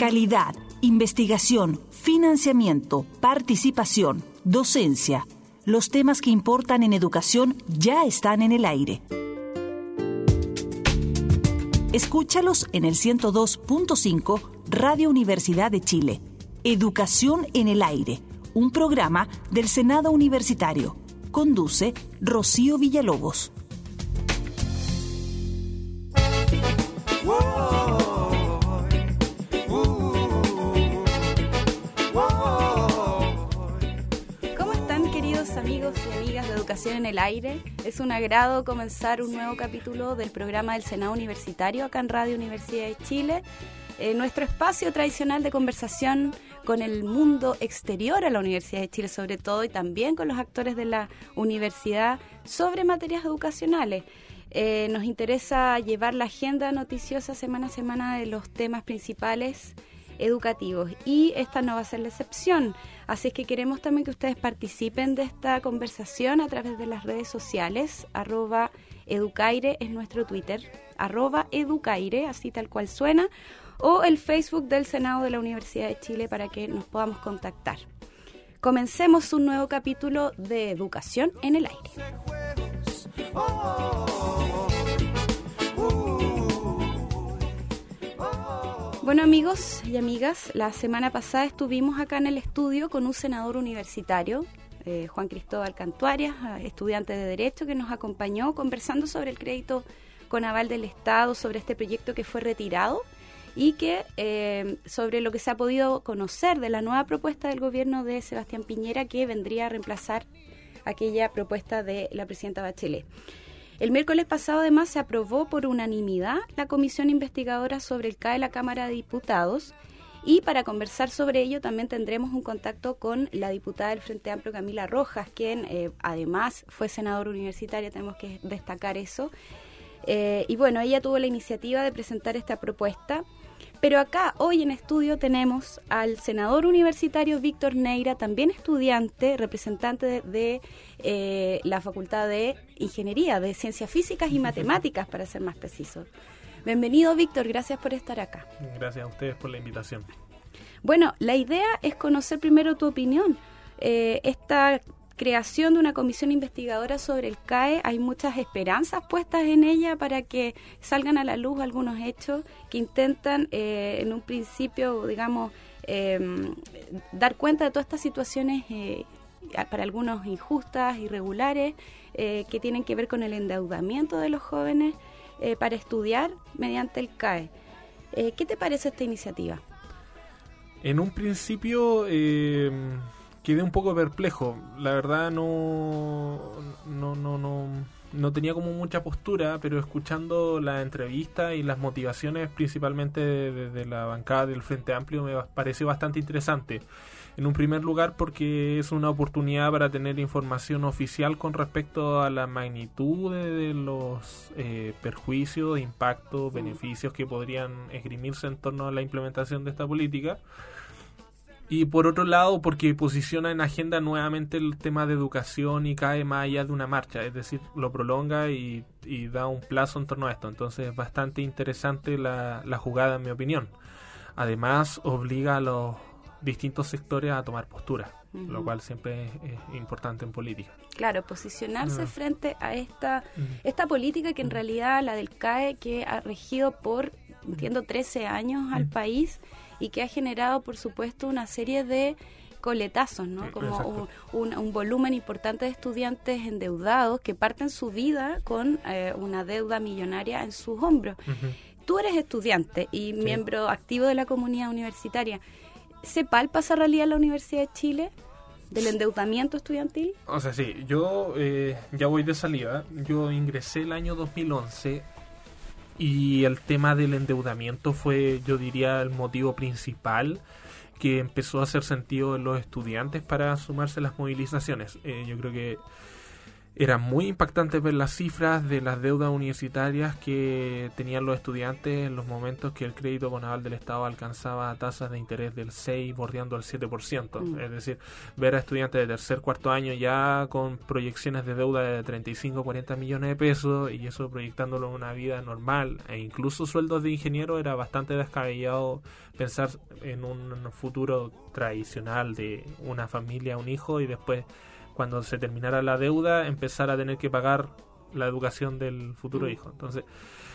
Calidad, investigación, financiamiento, participación, docencia. Los temas que importan en educación ya están en el aire. Escúchalos en el 102.5 Radio Universidad de Chile. Educación en el aire, un programa del Senado Universitario. Conduce Rocío Villalobos. Amigos y amigas de Educación en el Aire, es un agrado comenzar un nuevo capítulo del programa del Senado Universitario acá en Radio Universidad de Chile, nuestro espacio tradicional de conversación con el mundo exterior a la Universidad de Chile sobre todo, y también con los actores de la universidad sobre materias educacionales. Nos interesa llevar la agenda noticiosa semana a semana de los temas principales educativos, y esta no va a ser la excepción, así es que queremos también que ustedes participen de esta conversación a través de las redes sociales. @educaire es nuestro Twitter, @educaire, así tal cual suena, o el Facebook del Senado de la Universidad de Chile para que nos podamos contactar. Comencemos un nuevo capítulo de Educación en el Aire. Bueno, amigos y amigas, la semana pasada estuvimos acá en el estudio con un senador universitario, Juan Cristóbal Cantuarias, estudiante de Derecho, que nos acompañó conversando sobre el crédito con aval del Estado, sobre este proyecto que fue retirado y que sobre lo que se ha podido conocer de la nueva propuesta del gobierno de Sebastián Piñera, que vendría a reemplazar aquella propuesta de la presidenta Bachelet. El miércoles pasado, además, se aprobó por unanimidad la comisión investigadora sobre el CAE de la Cámara de Diputados, y para conversar sobre ello también tendremos un contacto con la diputada del Frente Amplio, Camila Rojas, quien además fue senadora universitaria, tenemos que destacar eso. Y bueno, ella tuvo la iniciativa de presentar esta propuesta. Pero acá, hoy en estudio, tenemos al senador universitario Víctor Neira, también estudiante, representante de la Facultad de Ingeniería, de Ciencias Físicas y Matemáticas, para ser más preciso. Bienvenido, Víctor, gracias por estar acá. Gracias a ustedes por la invitación. Bueno, la idea es conocer primero tu opinión. Esta creación de una comisión investigadora sobre el CAE, hay muchas esperanzas puestas en ella para que salgan a la luz algunos hechos que intentan en un principio, digamos, dar cuenta de todas estas situaciones para algunos injustas, irregulares, que tienen que ver con el endeudamiento de los jóvenes para estudiar mediante el CAE. ¿Qué te parece esta iniciativa? En un principio quedé un poco perplejo. La verdad no tenía como mucha postura, pero escuchando la entrevista y las motivaciones principalmente de la bancada del Frente Amplio me pareció bastante interesante. En un primer lugar porque es una oportunidad para tener información oficial con respecto a la magnitud de los perjuicios, impactos, beneficios que podrían esgrimirse en torno a la implementación de esta política. Y por otro lado, porque posiciona en agenda nuevamente el tema de educación y cae más allá de una marcha, es decir, lo prolonga y da un plazo en torno a esto. Entonces es bastante interesante la jugada, en mi opinión. Además, obliga a los distintos sectores a tomar postura, lo cual siempre es importante en política. Claro, posicionarse frente a esta política que en realidad, la del CAE, que ha regido por, entiendo, 13 años al país, y que ha generado, por supuesto, una serie de coletazos, ¿no? Como un volumen importante de estudiantes endeudados que parten su vida con una deuda millonaria en sus hombros. Tú eres estudiante y miembro activo de la comunidad universitaria. ¿Se palpa esa realidad en la Universidad de Chile del endeudamiento estudiantil? O sea, sí, yo ya voy de salida. Yo ingresé el año 2011 y el tema del endeudamiento fue, yo diría, el motivo principal que empezó a hacer sentido en los estudiantes para sumarse a las movilizaciones. Yo creo que Era muy impactante ver las cifras de las deudas universitarias que tenían los estudiantes en los momentos que el crédito con aval del Estado alcanzaba tasas de interés del 6, bordeando el 7%. Es decir, ver a estudiantes de tercer, cuarto año ya con proyecciones de deuda de 35, 40 millones de pesos, y eso proyectándolo en una vida normal, e incluso sueldos de ingeniero, era bastante descabellado pensar en un futuro tradicional de una familia, un hijo, y después, cuando se terminara la deuda, empezar a tener que pagar la educación del futuro hijo. Entonces,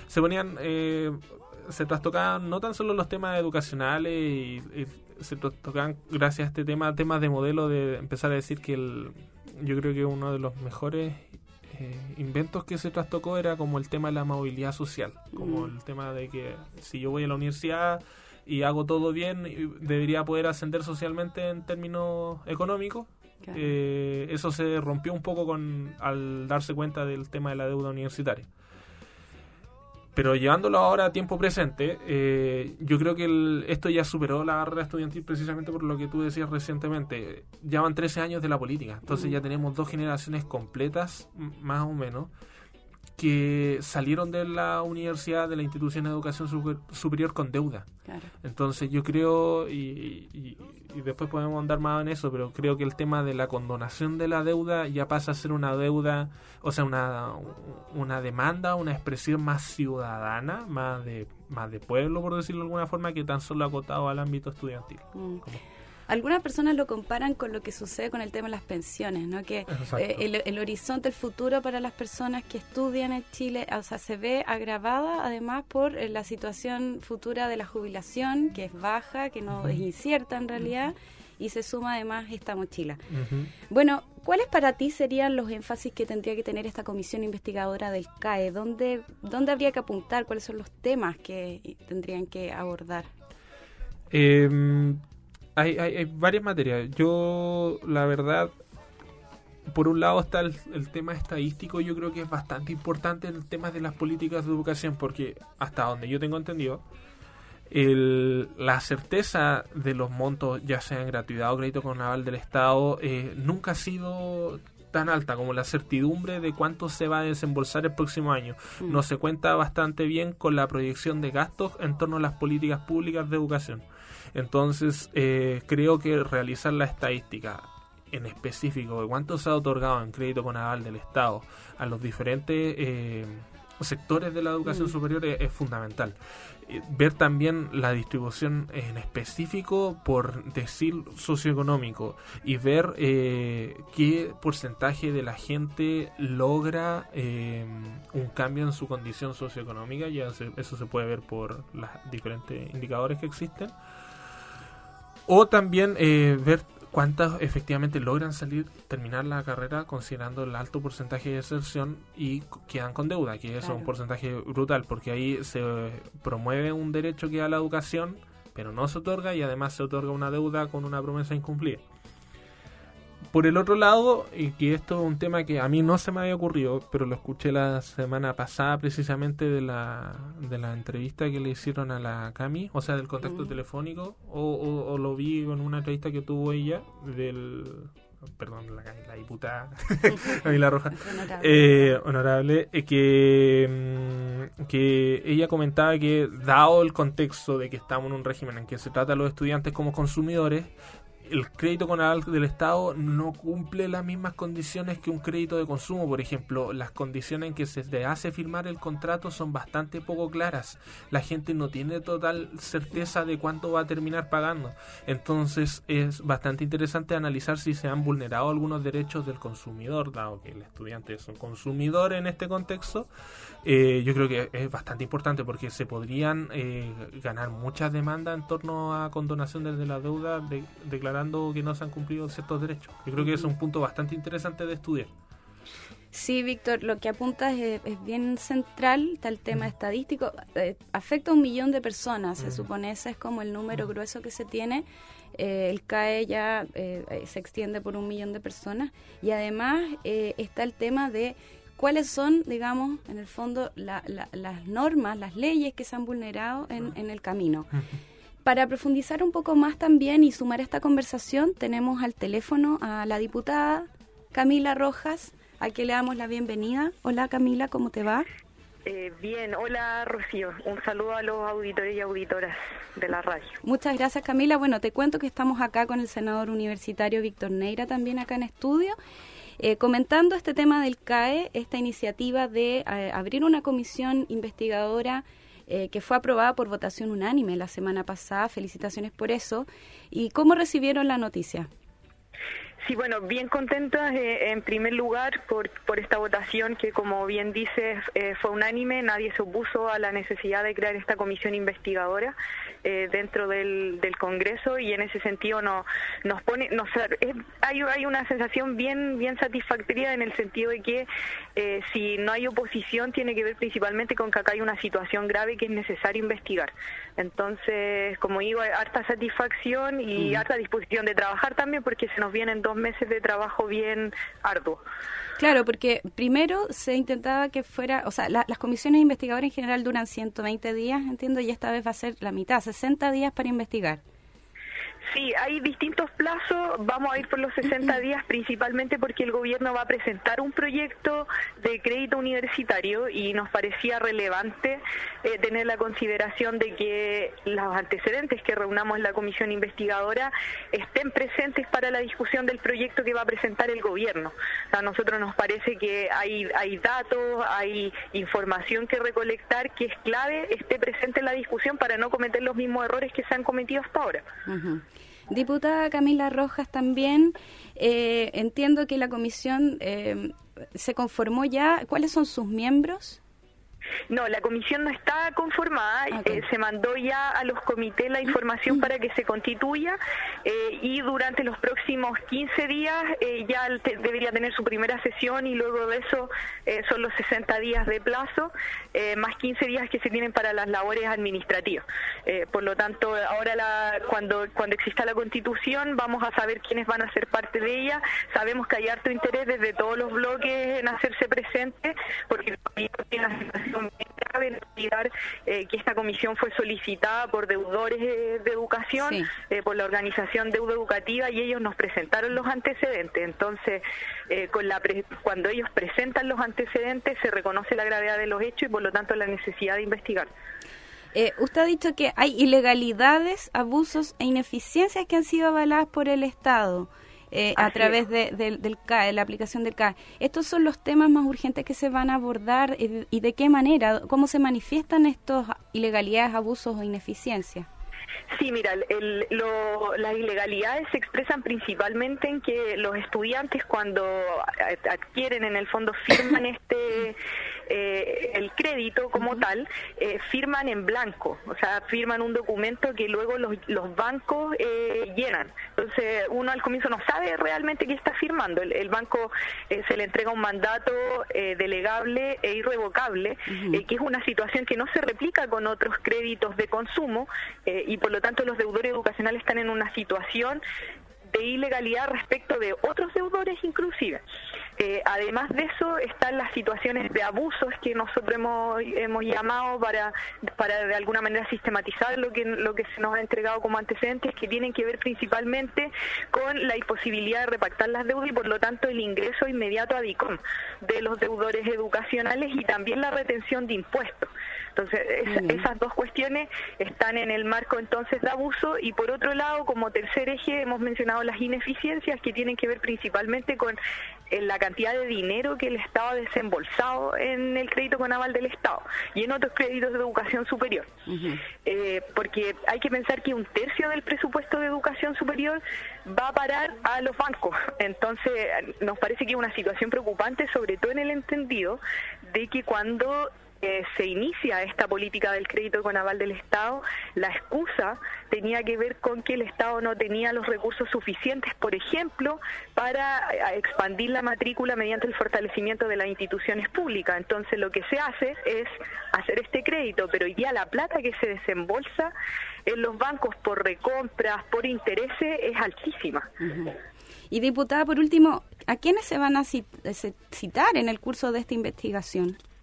se trastocaban no tan solo los temas educacionales, y se trastocaban, gracias a este tema, temas de modelo, de empezar a decir que yo creo que uno de los mejores inventos que se trastocó era como el tema de la movilidad social, como el tema de que si yo voy a la universidad y hago todo bien, debería poder ascender socialmente en términos económicos. Claro. Eso se rompió un poco al darse cuenta del tema de la deuda universitaria. Pero llevándolo ahora a tiempo presente, yo creo que esto ya superó la barrera estudiantil, precisamente por lo que tú decías recientemente. Ya van 13 años de la política, entonces ya tenemos 2 generaciones completas, más o menos, que salieron de la universidad, de la institución de educación superior con deuda. Claro. Entonces yo creo, y después podemos andar más en eso, pero creo que el tema de la condonación de la deuda ya pasa a ser una deuda, o sea, una demanda, una expresión más ciudadana, más de pueblo, por decirlo de alguna forma, que tan solo acotado al ámbito estudiantil. Algunas personas lo comparan con lo que sucede con el tema de las pensiones, ¿no? Que el horizonte, el futuro para las personas que estudian en Chile, o sea, se ve agravada además por la situación futura de la jubilación, que es baja, que no es incierta en realidad, y se suma además esta mochila. Bueno, ¿cuáles para ti serían los énfasis que tendría que tener esta comisión investigadora del CAE? ¿Dónde habría que apuntar? ¿Cuáles son los temas que tendrían que abordar? Hay varias materias. Yo, la verdad, por un lado está el tema estadístico. Yo creo que es bastante importante en el tema de las políticas de educación, porque hasta donde yo tengo entendido, la certeza de los montos, ya sea en gratuidad o crédito con aval del Estado, nunca ha sido tan alta como la certidumbre de cuánto se va a desembolsar el próximo año. No se cuenta bastante bien con la proyección de gastos en torno a las políticas públicas de educación. Entonces, creo que realizar la estadística en específico de cuánto se ha otorgado en crédito con aval del Estado a los diferentes sectores de la educación superior es fundamental. Ver también la distribución en específico por decil socioeconómico, y ver qué porcentaje de la gente logra un cambio en su condición socioeconómica. Eso se puede ver por los diferentes indicadores que existen. O también ver cuántas efectivamente logran terminar la carrera considerando el alto porcentaje de deserción y quedan con deuda, que eso es un porcentaje brutal, porque ahí se promueve un derecho que da la educación, pero no se otorga, y además se otorga una deuda con una promesa incumplida. Por el otro lado, y que esto es un tema que a mí no se me había ocurrido, pero lo escuché la semana pasada precisamente de la entrevista que le hicieron a la Cami, o sea, del contacto telefónico, o lo vi en una entrevista que tuvo ella la diputada Camila Rojas, honorable, que ella comentaba que, dado el contexto de que estamos en un régimen en que se trata a los estudiantes como consumidores, el crédito con aval del Estado no cumple las mismas condiciones que un crédito de consumo. Por ejemplo, las condiciones en que se te hace firmar el contrato son bastante poco claras. La gente no tiene total certeza de cuánto va a terminar pagando. Entonces es bastante interesante analizar si se han vulnerado algunos derechos del consumidor, dado que el estudiante es un consumidor en este contexto. Yo creo que es bastante importante, porque se podrían ganar muchas demandas en torno a condonación desde la deuda, declarando que no se han cumplido ciertos derechos. Yo creo que es un punto bastante interesante de estudiar. Sí, Víctor, lo que apuntas es bien central. Está el tema estadístico. Afecta a 1 millón de personas, se supone. Ese es como el número grueso que se tiene. El CAE ya se extiende por 1 millón de personas. Y además está el tema de cuáles son, digamos, en el fondo, las normas, las leyes que se han vulnerado en el camino. Para profundizar un poco más también y sumar a esta conversación, tenemos al teléfono a la diputada Camila Rojas a quien le damos la bienvenida. Hola Camila, ¿cómo te va? Bien, hola Rocío, un saludo a los auditores y auditoras de la radio. Muchas gracias Camila. Bueno, te cuento que estamos acá con el senador universitario Víctor Neira también acá en estudio, comentando este tema del CAE, esta iniciativa de abrir una comisión investigadora que fue aprobada por votación unánime la semana pasada. Felicitaciones por eso. ¿Y cómo recibieron la noticia? Sí, bueno, bien contentas en primer lugar por esta votación que, como bien dices, fue unánime. Nadie se opuso a la necesidad de crear esta comisión investigadora dentro del Congreso, y en ese sentido hay una sensación bien satisfactoria, en el sentido de que si no hay oposición tiene que ver principalmente con que acá hay una situación grave que es necesario investigar. Entonces, como digo, hay harta satisfacción y harta disposición de trabajar también, porque se nos vienen 2 meses de trabajo bien arduo. Claro, porque primero se intentaba que fuera, o sea, las comisiones investigadoras en general duran 120 días, entiendo, y esta vez va a ser la mitad, 60 días para investigar. Sí, hay distintos plazos. Vamos a ir por los 60 días principalmente porque el gobierno va a presentar un proyecto de crédito universitario y nos parecía relevante tener la consideración de que los antecedentes que reunamos en la comisión investigadora estén presentes para la discusión del proyecto que va a presentar el gobierno. O sea, a nosotros nos parece que hay datos, hay información que recolectar que es clave, esté presente en la discusión para no cometer los mismos errores que se han cometido hasta ahora. Uh-huh. Diputada Camila Rojas, también entiendo que la comisión se conformó ya. ¿Cuáles son sus miembros? No, la comisión no está conformada. Okay. Se mandó ya a los comités la información para que se constituya y durante los próximos 15 días ya debería tener su primera sesión, y luego de eso son los 60 días de plazo, más 15 días que se tienen para las labores administrativas. Por lo tanto, ahora cuando exista la constitución vamos a saber quiénes van a ser parte de ella. Sabemos que hay harto interés desde todos los bloques en hacerse presente, porque tiene una situación bien grave, en olvidar que esta comisión fue solicitada por deudores de educación, sí, por la organización Deuda Educativa, y ellos nos presentaron los antecedentes. Entonces, cuando ellos presentan los antecedentes se reconoce la gravedad de los hechos y por lo tanto la necesidad de investigar. Usted ha dicho que hay ilegalidades, abusos e ineficiencias que han sido avaladas por el Estado a través del CAE, la aplicación del CAE. ¿Estos son los temas más urgentes que se van a abordar y de qué manera? ¿Cómo se manifiestan estas ilegalidades, abusos o ineficiencias? Sí, mira, las ilegalidades se expresan principalmente en que los estudiantes, cuando adquieren, en el fondo firman el crédito como tal, firman en blanco, o sea, firman un documento que luego los bancos llenan. Entonces uno al comienzo no sabe realmente qué está firmando. El banco se le entrega un mandato delegable e irrevocable, que es una situación que no se replica con otros créditos de consumo, y por lo tanto los deudores educacionales están en una situación de ilegalidad respecto de otros deudores inclusive. Además de eso están las situaciones de abusos que nosotros hemos llamado para de alguna manera sistematizar lo que se nos ha entregado como antecedentes, que tienen que ver principalmente con la imposibilidad de repactar las deudas y por lo tanto el ingreso inmediato a DICOM de los deudores educacionales y también la retención de impuestos. Entonces, esas dos cuestiones están en el marco entonces de abuso, y por otro lado, como tercer eje, hemos mencionado las ineficiencias que tienen que ver principalmente con la cantidad de dinero que el Estado ha desembolsado en el crédito con aval del Estado y en otros créditos de educación superior. Porque hay que pensar que 1/3 del presupuesto de educación superior va a parar a los bancos. Entonces, nos parece que es una situación preocupante, sobre todo en el entendido de que cuando se inicia esta política del crédito con aval del Estado, la excusa tenía que ver con que el Estado no tenía los recursos suficientes, por ejemplo, para expandir la matrícula mediante el fortalecimiento de las instituciones públicas. Entonces lo que se hace es hacer este crédito, pero hoy día la plata que se desembolsa en los bancos por recompras, por intereses, es altísima. Y diputada, por último, ¿a quiénes se van a citar en el curso de esta investigación?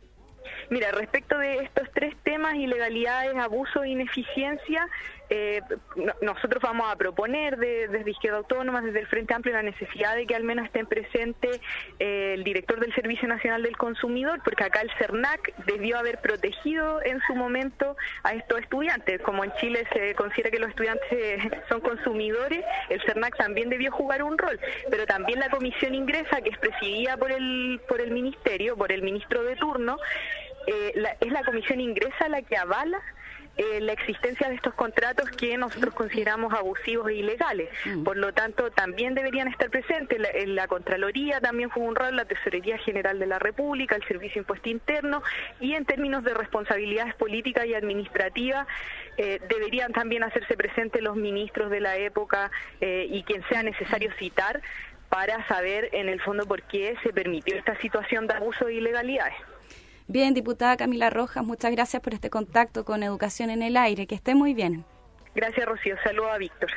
Mira, respecto de estos 3 temas, ilegalidades, abuso e ineficiencia, nosotros vamos a proponer desde Izquierda Autónoma, desde el Frente Amplio, la necesidad de que al menos estén presentes el director del Servicio Nacional del Consumidor, porque acá el CERNAC debió haber protegido en su momento a estos estudiantes. Como en Chile se considera que los estudiantes son consumidores, el CERNAC también debió jugar un rol, pero también la comisión ingresa, que es presidida por el ministerio, por el ministro de turno, es la comisión ingresa la que avala la existencia de estos contratos que nosotros consideramos abusivos e ilegales. Por lo tanto, también deberían estar presentes. La Contraloría también jugó un rol, la Tesorería General de la República, el Servicio de Impuesto Interno, y en términos de responsabilidades políticas y administrativas, deberían también hacerse presentes los ministros de la época y quien sea necesario citar para saber en el fondo por qué se permitió esta situación de abuso e ilegalidades. Bien, diputada Camila Rojas, muchas gracias por este contacto con Educación en el Aire. Que esté muy bien. Gracias, Rocío. Saludos a Víctor.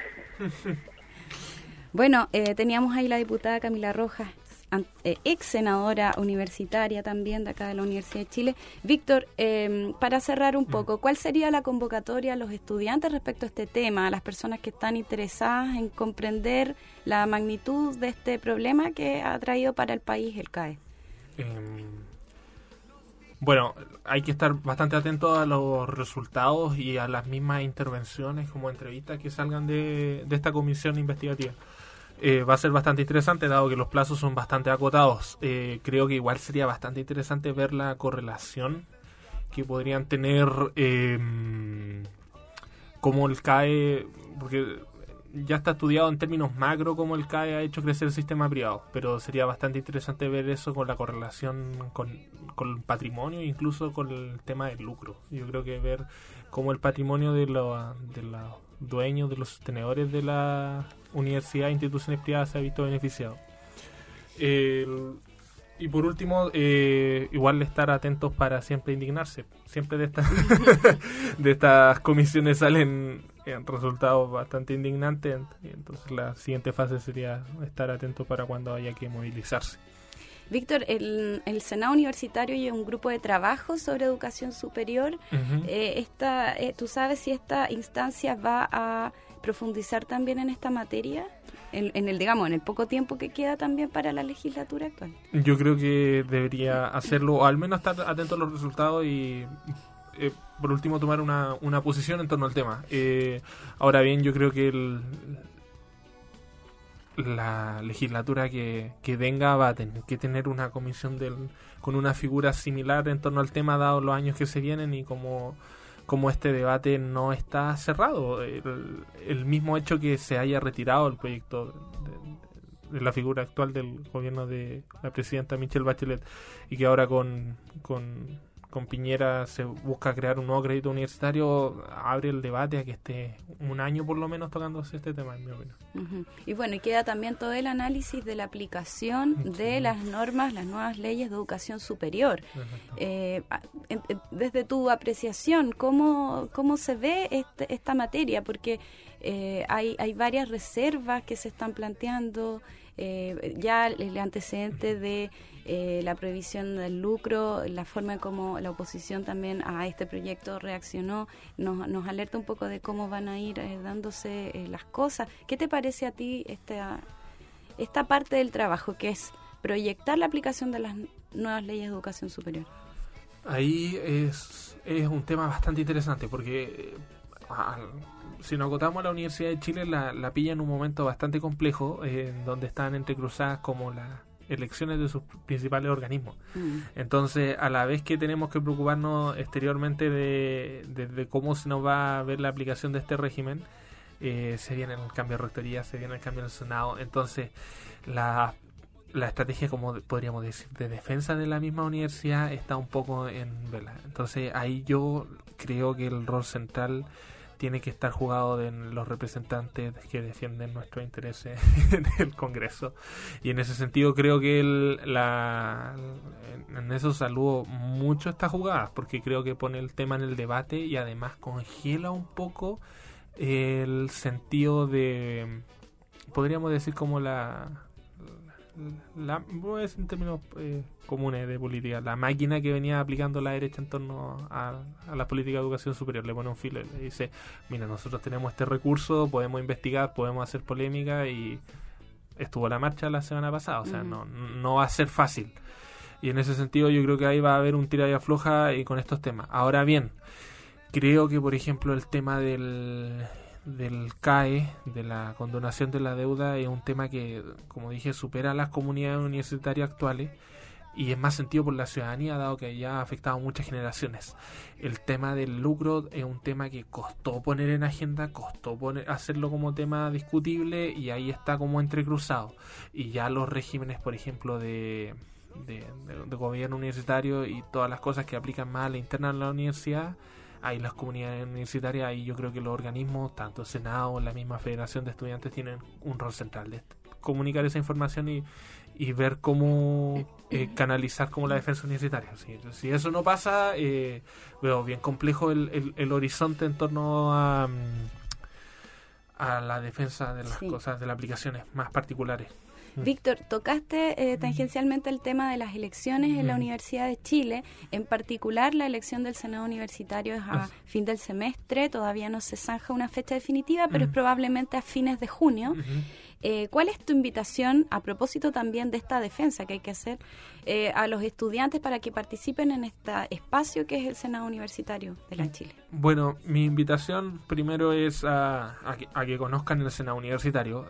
Bueno, teníamos ahí la diputada Camila Rojas, ex senadora universitaria también de acá de la Universidad de Chile. Víctor, para cerrar un poco, ¿cuál sería la convocatoria a los estudiantes respecto a este tema, a las personas que están interesadas en comprender la magnitud de este problema que ha traído para el país el CAE? Bueno, hay que estar bastante atentos a los resultados y a las mismas intervenciones como entrevistas que salgan de esta comisión investigativa. Va a ser bastante interesante, dado que los plazos son bastante acotados. Creo que igual sería bastante interesante ver la correlación que podrían tener como el CAE, porque ya está estudiado en términos macro cómo el CAE ha hecho crecer el sistema privado, pero sería bastante interesante ver eso con la correlación con el patrimonio, incluso con el tema del lucro. Yo creo que ver cómo el patrimonio de los dueños, de los sostenedores de la universidad e instituciones privadas se ha visto beneficiado. Y por último, igual estar atentos para siempre indignarse. Siempre de estas comisiones salen resultados bastante indignantes. Entonces la siguiente fase sería estar atentos para cuando haya que movilizarse. Víctor, el Senado Universitario y un grupo de trabajo sobre educación superior. Uh-huh. ¿Tú sabes si esta instancia va a profundizar también en esta materia? En el poco tiempo que queda también para la legislatura actual. Yo creo que debería hacerlo, o al menos estar atento a los resultados y por último tomar una posición en torno al tema. Ahora bien, yo creo que la legislatura que venga va a tener que tener una comisión con una figura similar en torno al tema, dado los años que se vienen y como este debate no está cerrado. El mismo hecho que se haya retirado el proyecto de la figura actual del gobierno de la presidenta Michelle Bachelet y que ahora con Piñera se busca crear un nuevo crédito universitario, abre el debate a que esté un año por lo menos tocándose este tema, en mi opinión. Uh-huh. Y bueno, y queda también todo el análisis de la aplicación de las normas, las nuevas leyes de educación superior. Desde tu apreciación, ¿cómo se ve esta materia? Porque hay varias reservas que se están planteando, ya el antecedente de la prohibición del lucro, la forma en cómo la oposición también a este proyecto reaccionó, nos alerta un poco de cómo van a ir dándose las cosas. ¿Qué te parece a ti esta parte del trabajo, que es proyectar la aplicación de las nuevas leyes de educación superior? Ahí es un tema bastante interesante porque si nos acotamos a la Universidad de Chile, la pilla en un momento bastante complejo, en donde están entrecruzadas como las elecciones de sus principales organismos. Entonces, a la vez que tenemos que preocuparnos exteriormente de cómo se nos va a ver la aplicación de este régimen, se viene el cambio de rectoría, se viene el cambio del Senado. Entonces, la estrategia, como podríamos decir, de defensa de la misma universidad está un poco en vela. Entonces, ahí yo creo que el rol central tiene que estar jugado en los representantes que defienden nuestros intereses en el Congreso. Y en ese sentido creo que en eso saludo mucho esta jugada, porque creo que pone el tema en el debate y además congela un poco el sentido de, podríamos decir, como la voy a decir en términos comunes de política, la máquina que venía aplicando la derecha en torno a la política de educación superior. Le pone un filo y le dice, mira, nosotros tenemos este recurso, podemos investigar, podemos hacer polémica, y estuvo a la marcha la semana pasada, o sea, no va a ser fácil. Y en ese sentido yo creo que ahí va a haber un tira y afloja con estos temas. Ahora bien, creo que por ejemplo el tema del CAE, de la condonación de la deuda, es un tema que, como dije, supera las comunidades universitarias actuales y es más sentido por la ciudadanía, dado que ya ha afectado a muchas generaciones. El tema del lucro es un tema que costó poner en agenda, costó hacerlo como tema discutible, y ahí está como entrecruzado. Y ya los regímenes, por ejemplo, de gobierno universitario y todas las cosas que aplican más a la interna de la universidad, ahí las comunidades universitarias, ahí yo creo que los organismos, tanto el Senado, la misma Federación de Estudiantes, tienen un rol central de comunicar esa información y ver cómo canalizar como la defensa universitaria. Si eso no pasa, veo bien complejo el horizonte en torno a la defensa de las cosas, de las aplicaciones más particulares. Víctor, tocaste tangencialmente el tema de las elecciones en la Universidad de Chile, en particular la elección del Senado Universitario es a fin del semestre, todavía no se zanja una fecha definitiva, pero es probablemente a fines de junio. ¿Cuál es tu invitación, a propósito también de esta defensa que hay que hacer, a los estudiantes para que participen en este espacio que es el Senado Universitario de la Chile? Bueno, mi invitación primero es a que conozcan el Senado Universitario.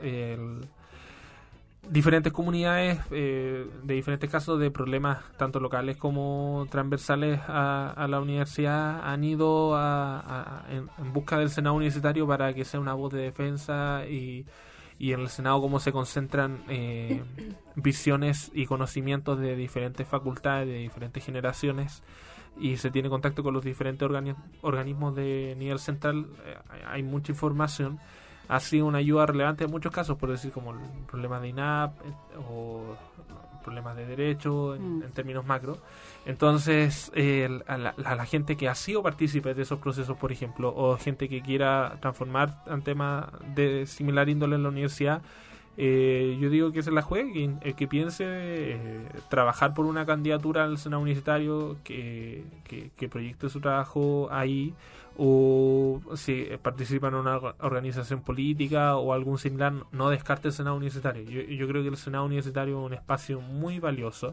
Diferentes comunidades de diferentes casos de problemas tanto locales como transversales a la universidad han ido en busca del Senado Universitario para que sea una voz de defensa, y en el Senado como se concentran visiones y conocimientos de diferentes facultades, de diferentes generaciones, y se tiene contacto con los diferentes organismos de nivel central. Hay mucha información. Ha sido una ayuda relevante en muchos casos, por decir, como el problema de INAP o problemas de derecho en términos macro. Entonces, a la gente que ha sido partícipe de esos procesos, por ejemplo, o gente que quiera transformar en temas de similar índole en la universidad, yo digo que se la juegue, el que piense trabajar por una candidatura al Senado Universitario, que proyecte su trabajo ahí, o si participa en una organización política o algún similar, no descarte el Senado Universitario. Yo creo que el Senado Universitario es un espacio muy valioso.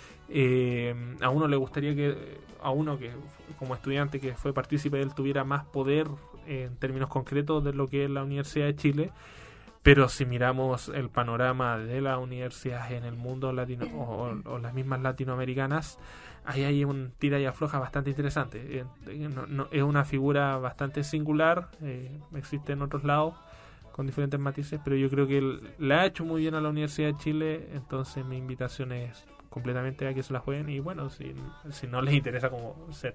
A uno le gustaría que como estudiante que fue partícipe de él tuviera más poder en términos concretos de lo que es la Universidad de Chile, pero si miramos el panorama de las universidades en el mundo latino o las mismas latinoamericanas, ahí hay un tira y afloja bastante interesante. Es una figura bastante singular, existe en otros lados con diferentes matices, pero yo creo que le ha hecho muy bien a la Universidad de Chile. Entonces mi invitación es completamente a que se la jueguen, y bueno, si no les interesa como ser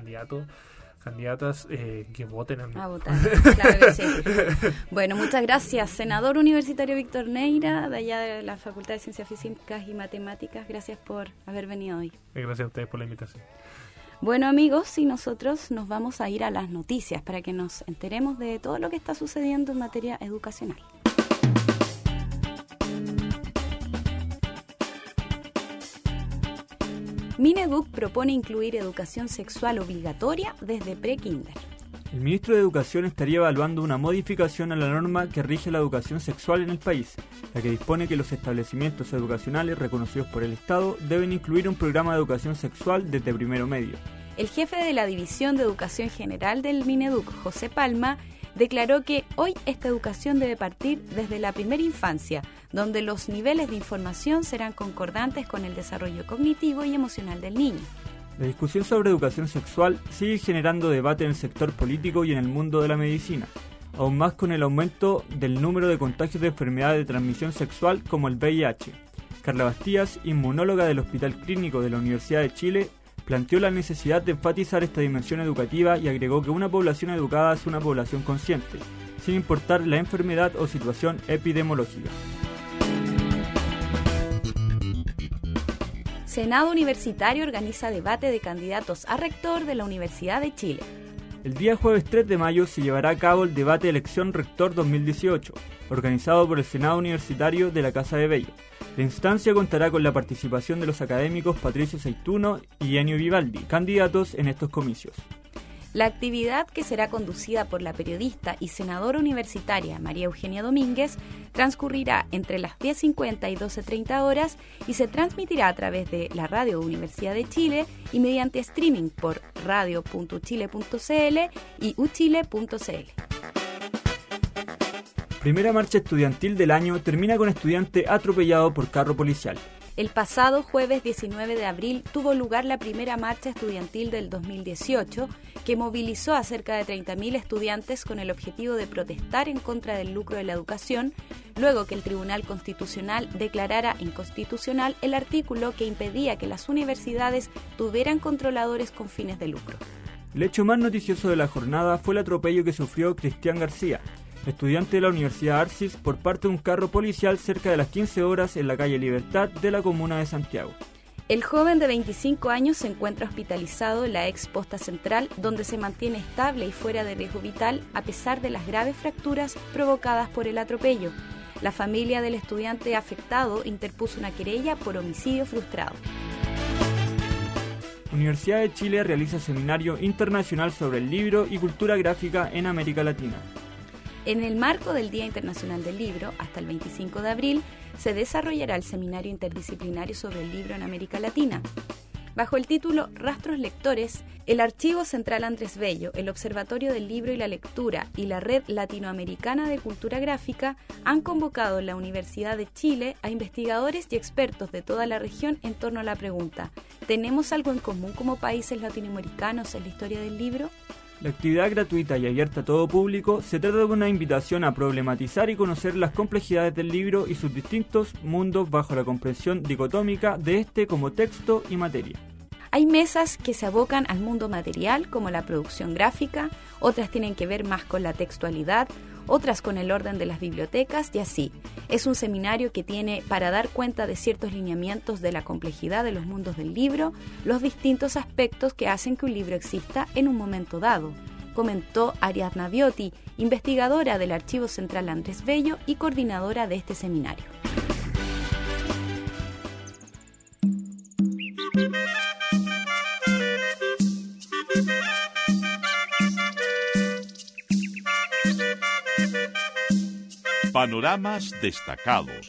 candidatas, que voten a votar, claro que sí. Bueno, muchas gracias, senador universitario Víctor Neira, de allá de la Facultad de Ciencias Físicas y Matemáticas. Gracias por haber venido hoy. Gracias a ustedes por la invitación. Bueno, amigos, y nosotros nos vamos a ir a las noticias para que nos enteremos de todo lo que está sucediendo en materia educacional. Mineduc propone incluir educación sexual obligatoria desde pre-kinder. El ministro de Educación estaría evaluando una modificación a la norma que rige la educación sexual en el país, la que dispone que los establecimientos educacionales reconocidos por el Estado deben incluir un programa de educación sexual desde primero medio. El jefe de la División de Educación General del Mineduc, José Palma, declaró que hoy esta educación debe partir desde la primera infancia, donde los niveles de información serán concordantes con el desarrollo cognitivo y emocional del niño. La discusión sobre educación sexual sigue generando debate en el sector político y en el mundo de la medicina, aún más con el aumento del número de contagios de enfermedades de transmisión sexual como el VIH. Carla Bastías, inmunóloga del Hospital Clínico de la Universidad de Chile, planteó la necesidad de enfatizar esta dimensión educativa y agregó que una población educada es una población consciente, sin importar la enfermedad o situación epidemiológica. Senado Universitario organiza debate de candidatos a rector de la Universidad de Chile. El día jueves 3 de mayo se llevará a cabo el debate de elección rector 2018, organizado por el Senado Universitario de la Casa de Bello. La instancia contará con la participación de los académicos Patricio Seituno y Enio Vivaldi, candidatos en estos comicios. La actividad, que será conducida por la periodista y senadora universitaria María Eugenia Domínguez, transcurrirá entre las 10:50 y 12:30 horas y se transmitirá a través de la Radio Universidad de Chile y mediante streaming por radio.uchile.cl y uchile.cl. Primera marcha estudiantil del año termina con estudiante atropellado por carro policial. El pasado jueves 19 de abril tuvo lugar la primera marcha estudiantil del 2018, que movilizó a cerca de 30.000 estudiantes con el objetivo de protestar en contra del lucro de la educación, luego que el Tribunal Constitucional declarara inconstitucional el artículo que impedía que las universidades tuvieran controladores con fines de lucro. El hecho más noticioso de la jornada fue el atropello que sufrió Cristian García, estudiante de la Universidad Arcis, por parte de un carro policial cerca de las 15 horas en la calle Libertad de la comuna de Santiago. El joven de 25 años se encuentra hospitalizado en la ex posta central, donde se mantiene estable y fuera de riesgo vital a pesar de las graves fracturas provocadas por el atropello. La familia del estudiante afectado interpuso una querella por homicidio frustrado. Universidad de Chile realiza seminario internacional sobre el libro y cultura gráfica en América Latina. En el marco del Día Internacional del Libro, hasta el 25 de abril, se desarrollará el Seminario Interdisciplinario sobre el Libro en América Latina. Bajo el título Rastros Lectores, el Archivo Central Andrés Bello, el Observatorio del Libro y la Lectura y la Red Latinoamericana de Cultura Gráfica han convocado en la Universidad de Chile a investigadores y expertos de toda la región en torno a la pregunta: ¿tenemos algo en común como países latinoamericanos en la historia del libro? La actividad, gratuita y abierta a todo público, se trata de una invitación a problematizar y conocer las complejidades del libro y sus distintos mundos bajo la comprensión dicotómica de este como texto y materia. Hay mesas que se abocan al mundo material, como la producción gráfica, otras tienen que ver más con la textualidad, otras con el orden de las bibliotecas y así. Es un seminario que tiene para dar cuenta de ciertos lineamientos de la complejidad de los mundos del libro, los distintos aspectos que hacen que un libro exista en un momento dado, comentó Ariadna Biotti, investigadora del Archivo Central Andrés Bello y coordinadora de este seminario. Panoramas destacados.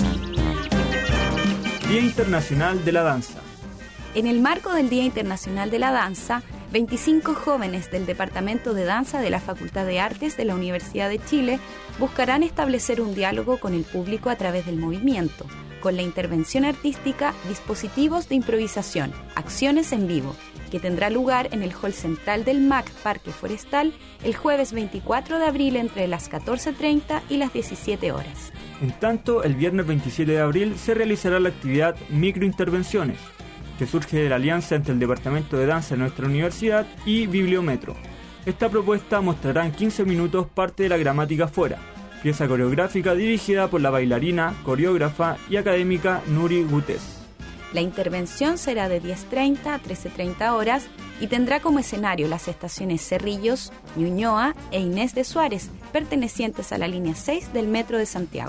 Día Internacional de la Danza. En el marco del Día Internacional de la Danza, 25 jóvenes del Departamento de Danza de la Facultad de Artes de la Universidad de Chile buscarán establecer un diálogo con el público a través del movimiento, con la intervención artística, dispositivos de improvisación, acciones en vivo, que tendrá lugar en el hall central del MAC Parque Forestal el jueves 24 de abril entre las 14:30 y las 17 horas. En tanto, el viernes 27 de abril se realizará la actividad Microintervenciones, que surge de la alianza entre el Departamento de Danza de nuestra universidad y Bibliometro. Esta propuesta mostrará en 15 minutos parte de la Gramática Fuera, pieza coreográfica dirigida por la bailarina, coreógrafa y académica Nuri Gutes. La intervención será de 10:30 a 13:30 horas y tendrá como escenario las estaciones Cerrillos, Ñuñoa e Inés de Suárez, pertenecientes a la línea 6 del Metro de Santiago.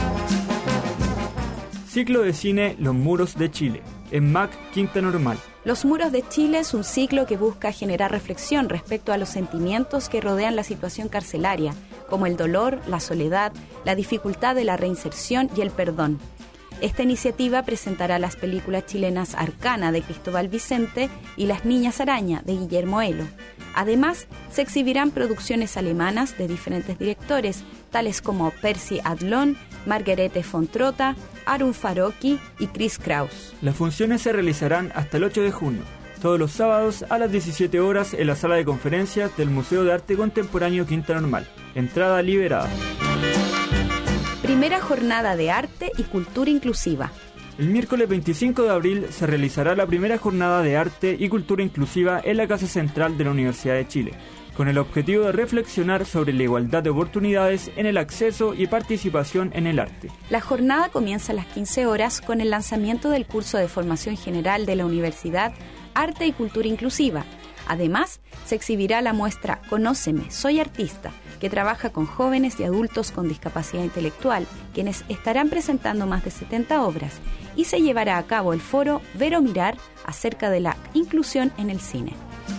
Ciclo de cine Los Muros de Chile, en MAC Quinta Normal. Los Muros de Chile es un ciclo que busca generar reflexión respecto a los sentimientos que rodean la situación carcelaria, como el dolor, la soledad, la dificultad de la reinserción y el perdón. Esta iniciativa presentará las películas chilenas Arcana de Cristóbal Vicente y Las Niñas Araña de Guillermo Elo. Además, se exhibirán producciones alemanas de diferentes directores, tales como Percy Adlon, Margarete von Trotta, Arun Farocki y Chris Kraus. Las funciones se realizarán hasta el 8 de junio, todos los sábados a las 17 horas en la sala de conferencias del Museo de Arte Contemporáneo Quinta Normal. Entrada liberada. Primera jornada de arte y cultura inclusiva. El miércoles 25 de abril se realizará la primera jornada de arte y cultura inclusiva en la Casa Central de la Universidad de Chile, con el objetivo de reflexionar sobre la igualdad de oportunidades en el acceso y participación en el arte. La jornada comienza a las 15 horas con el lanzamiento del curso de formación general de la Universidad Arte y Cultura Inclusiva. Además, se exhibirá la muestra Conóceme, soy artista, que trabaja con jóvenes y adultos con discapacidad intelectual, quienes estarán presentando más de 70 obras, y se llevará a cabo el foro Ver o Mirar acerca de la inclusión en el cine.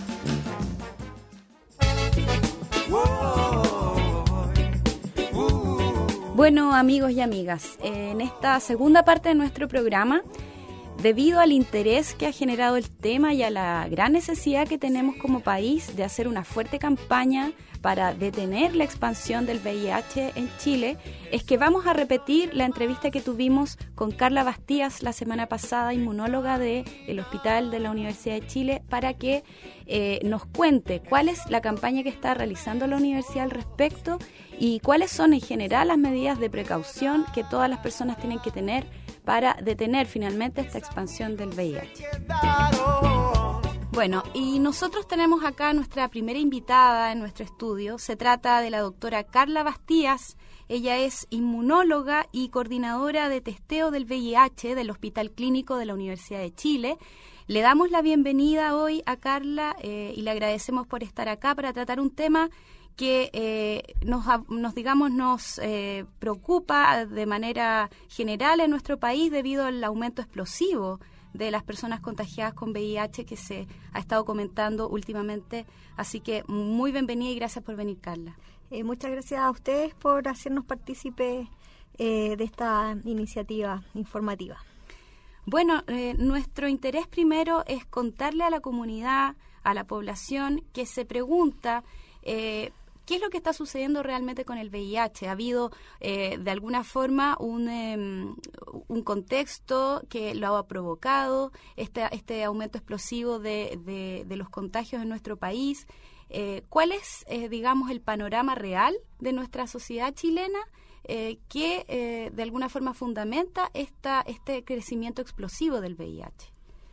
Bueno, amigos y amigas, en esta segunda parte de nuestro programa, debido al interés que ha generado el tema y a la gran necesidad que tenemos como país de hacer una fuerte campaña para detener la expansión del VIH en Chile, es que vamos a repetir la entrevista que tuvimos con Carla Bastías la semana pasada, inmunóloga del Hospital de la Universidad de Chile, para que nos cuente cuál es la campaña que está realizando la universidad al respecto y cuáles son en general las medidas de precaución que todas las personas tienen que tener para detener finalmente esta expansión del VIH. Bueno, y nosotros tenemos acá nuestra primera invitada en nuestro estudio. Se trata de la doctora Carla Bastías. Ella es inmunóloga y coordinadora de testeo del VIH del Hospital Clínico de la Universidad de Chile. Le damos la bienvenida hoy a Carla y le agradecemos por estar acá para tratar un tema que nos preocupa de manera general en nuestro país debido al aumento explosivo de las personas contagiadas con VIH que se ha estado comentando últimamente. Así que muy bienvenida y gracias por venir, Carla. Muchas gracias a ustedes por hacernos partícipes de esta iniciativa informativa. Bueno, nuestro interés primero es contarle a la comunidad, a la población, que se pregunta ¿qué es lo que está sucediendo realmente con el VIH? ¿Ha habido de alguna forma un contexto que lo ha provocado, este aumento explosivo de los contagios en nuestro país? ¿Cuál es, el panorama real de nuestra sociedad chilena que de alguna forma fundamenta este crecimiento explosivo del VIH?